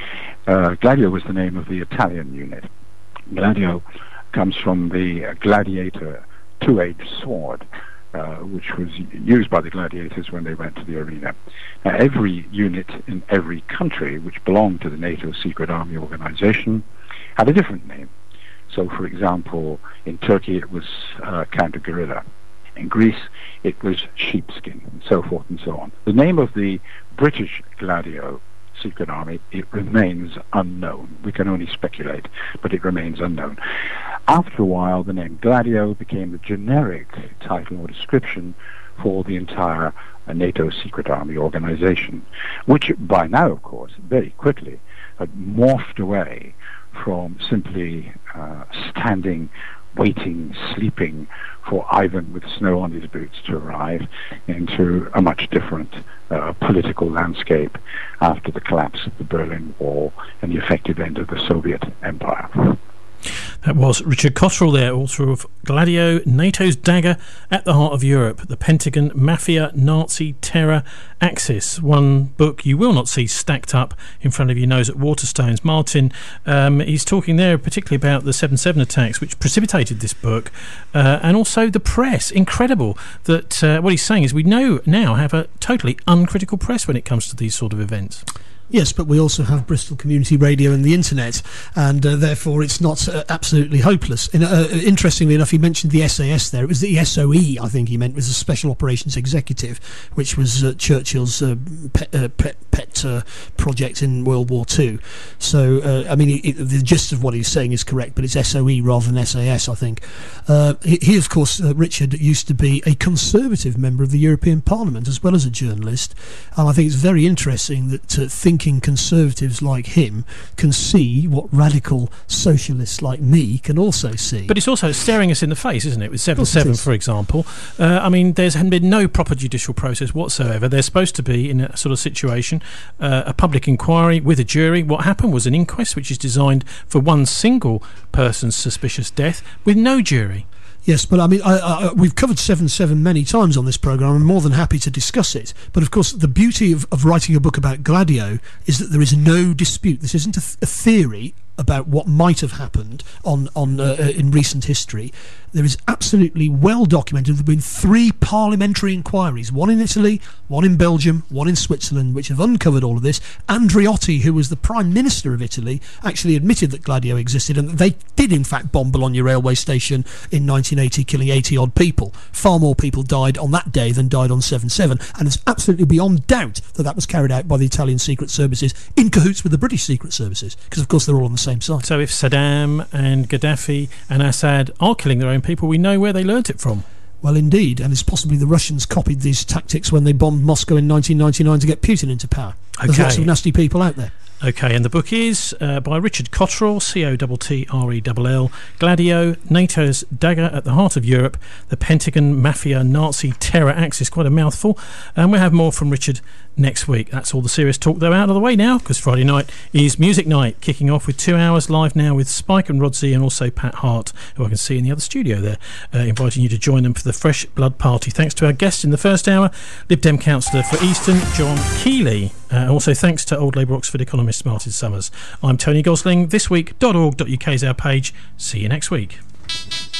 Uh, Gladio was the name of the Italian unit. Gladio comes from the uh, gladiator two-edged sword, uh, which was used by the gladiators when they went to the arena. Now, every unit in every country which belonged to the NATO Secret Army Organization had a different name. So, for example, in Turkey it was uh, counter-guerrilla. In Greece it was sheepskin, and so forth and so on. The name of the British Gladio Secret Army, it remains unknown. We can only speculate, but it remains unknown. After a while, the name Gladio became the generic title or description for the entire uh, NATO Secret Army organization, which by now, of course, very quickly had morphed away from simply uh, standing, waiting, sleeping for Ivan with snow on his boots to arrive, into a much different uh, political landscape after the collapse of the Berlin Wall and the effective end of the Soviet Empire. That was Richard Cottrell there, author of Gladio, NATO's Dagger at the Heart of Europe, the Pentagon Mafia Nazi Terror Axis. One book you will not see stacked up in front of your nose at Waterstones. Martin, um, he's talking there particularly about the seven seven attacks, which precipitated this book, uh, and also the press. Incredible that uh, what he's saying is we know now have a totally uncritical press when it comes to these sort of events. Yes, but we also have Bristol Community Radio and the internet, and uh, therefore it's not uh, absolutely hopeless. In, uh, interestingly enough, he mentioned the S A S there. It was the S O E, I think he meant, was a Special Operations Executive, which was uh, Churchill's uh, pet, uh, pet, pet uh, project in World War Two. So, uh, I mean, it, it, the gist of what he's saying is correct, but it's S O E rather than S A S, I think. Uh, he, he, of course, uh, Richard used to be a Conservative member of the European Parliament as well as a journalist, and I think it's very interesting that uh, think Thinking Conservatives like him can see what radical socialists like me can also see. But it's also staring us in the face, isn't it, with seven seven, for example. Uh, I mean, there's been no proper judicial process whatsoever. There's supposed to be, in a sort of situation, uh, a public inquiry with a jury. What happened was an inquest which is designed for one single person's suspicious death with no jury. Yes, but I mean, I, I, we've covered seven seven many times on this programme. I'm more than happy to discuss it. But of course, the beauty of, of writing a book about Gladio is that there is no dispute. This isn't a, th- a theory about what might have happened on, on uh, in recent history. There is absolutely well documented. There have been three parliamentary inquiries, one in Italy, one in Belgium, one in Switzerland, which have uncovered all of this. Andreotti, who was the Prime Minister of Italy, actually admitted that Gladio existed, and that they did in fact bomb Bologna railway station in nineteen eighty, killing eighty odd people. Far more people died on that day than died on seven seven, and it's absolutely beyond doubt that that was carried out by the Italian secret services in cahoots with the British secret services, because of course they're all on the same side. So if Saddam and Gaddafi and Assad are killing their own people, we know where they learnt it from. Well, indeed, and it's possibly the Russians copied these tactics when they bombed Moscow in nineteen ninety-nine to get Putin into power. Okay. There's lots of nasty people out there. Okay, and the book is uh, by Richard Cottrell, C O T T R E L L, Gladio, NATO's Dagger at the Heart of Europe, the Pentagon Mafia Nazi Terror Axis. Quite a mouthful. And we'll have more from Richard next week. That's all the serious talk, though, out of the way now, because Friday night is Music Night, kicking off with two hours live now with Spike and Rodsey and also Pat Hart, who I can see in the other studio there, uh, inviting you to join them for the Fresh Blood Party. Thanks to our guest in the first hour, Lib Dem Councillor for Easton, John Keeley. Uh, also thanks to Old Labour Oxford economist Martin Summers. I'm Tony Gosling. This week dot org dot U K is our page. See you next week.